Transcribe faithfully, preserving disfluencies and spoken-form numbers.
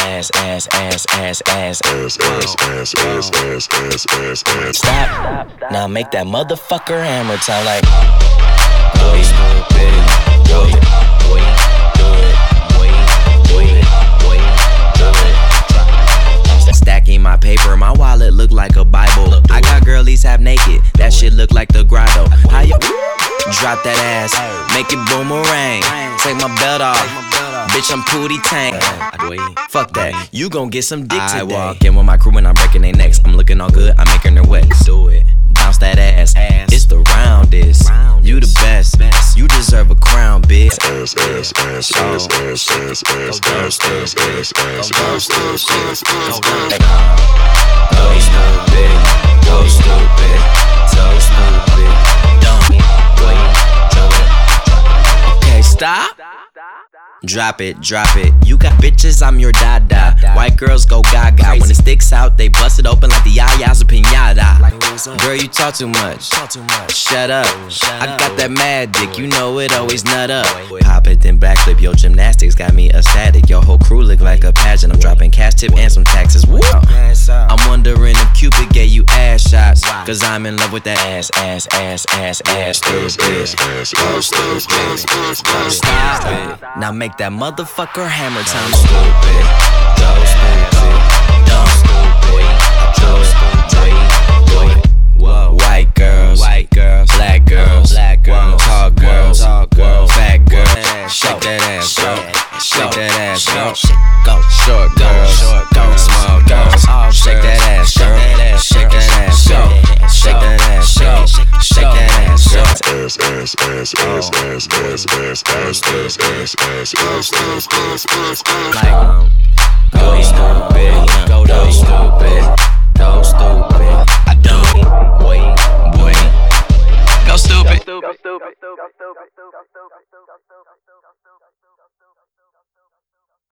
ass, ass, ass, ass, ass, ass, ass, ass, ass, ass, ass, ass, ass. Stop. Now make that motherfucker hammer time like. Boy, stupid. Boy, boy, do it. Boy, boy, boy, do it. Stacking my paper, my wallet look like a Bible. I got girlies half naked, that shit look like the grotto. How you drop that ass, make it boomerang. Take my belt off, bitch, I'm Pootie Tang. Fuck that, you gon' get some dick today. I walk in with my crew and I'm breaking their necks. I'm looking all good, I'm making her wet. Do it, bounce that ass, it's the roundest. You the best, you deserve a crown, bitch. Ass, ass, ass, ass, ass, ass, ass, ass, ass, ass, ass, ass, ass, ass, ass. Go stupid, go stupid, so stupid. Don't wait, okay, stop. Drop it, drop it. You got bitches, I'm your dada. White girls go gaga. When it sticks out, they bust it open like the yayas of pinata. Girl, you talk too much. Shut up. I got that mad dick, you know it always nut up. Pop it, then backflip. Your gymnastics got me ecstatic. Your whole crew look like a pageant. I'm dropping cash tip and some taxes. Woo! I'm wondering if Cupid gave you ass shots. Cause I'm in love with that ass, ass, ass, ass, ass. Stupid. Stop it. Now make that motherfucker hammer time. Stupid, go stupid, dumb stupid, go stupid, whoa. White girls, white girls, black girls, black girls, tall girls, tall girls, fat girls. Shake that ass, girl. Shake that ass, girl. Go, short girls, short girls, small girls. Shake that ass, girl. Shake that ass, girl. Shake that ass, girl. Shake that ass, girl. Ass, ass, ass, ass, ass, ass, ass, ass, ass, ass, ass, ass, ass, ass, ass. Like, go stupid, go go stupid, go stupid. I don't wait, wait. Go stupid. Go stupid. Go stupid. Go stupid. Go stupid.